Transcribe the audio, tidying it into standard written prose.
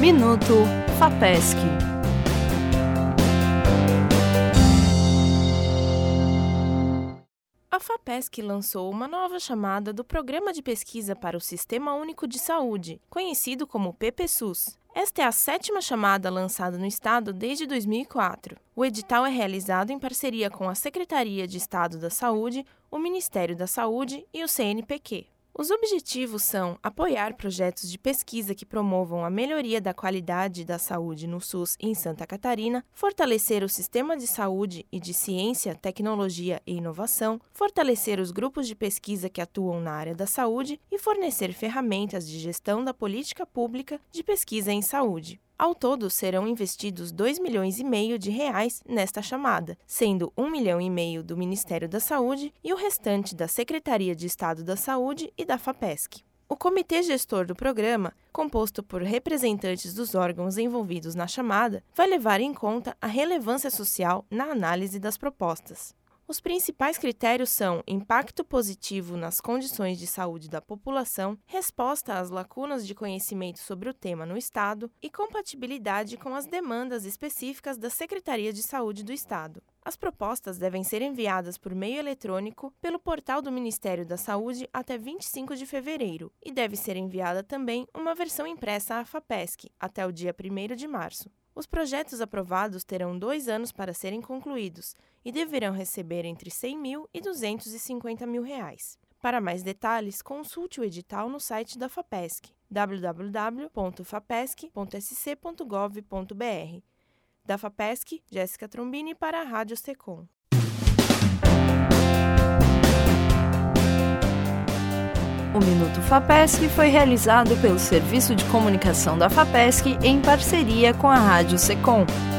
Minuto FAPESC. A FAPESC lançou uma nova chamada do Programa de Pesquisa para o Sistema Único de Saúde, conhecido como PPSUS. Esta é a 7ª chamada lançada no Estado desde 2004. O edital é realizado em parceria com a Secretaria de Estado da Saúde, o Ministério da Saúde e o CNPq. Os objetivos são apoiar projetos de pesquisa que promovam a melhoria da qualidade da saúde no SUS em Santa Catarina, fortalecer o sistema de saúde e de ciência, tecnologia e inovação, fortalecer os grupos de pesquisa que atuam na área da saúde e fornecer ferramentas de gestão da política pública de pesquisa em saúde. Ao todo, serão investidos R$2,5 milhões nesta chamada, sendo R$1,5 milhão do Ministério da Saúde e o restante da Secretaria de Estado da Saúde e da FAPESC. O comitê gestor do programa, composto por representantes dos órgãos envolvidos na chamada, vai levar em conta a relevância social na análise das propostas. Os principais critérios são impacto positivo nas condições de saúde da população, resposta às lacunas de conhecimento sobre o tema no Estado e compatibilidade com as demandas específicas da Secretaria de Saúde do Estado. As propostas devem ser enviadas por meio eletrônico pelo portal do Ministério da Saúde até 25 de fevereiro e deve ser enviada também uma versão impressa à FAPESC até o dia 1º de março. Os projetos aprovados terão 2 anos para serem concluídos e deverão receber entre R$100 mil e R$250 mil. Para mais detalhes, consulte o edital no site da FAPESC, www.fapesc.sc.gov.br. Da FAPESC, Jéssica Trombini para a Rádio Secom. O Minuto FAPESC foi realizado pelo Serviço de Comunicação da FAPESC em parceria com a Rádio Secom.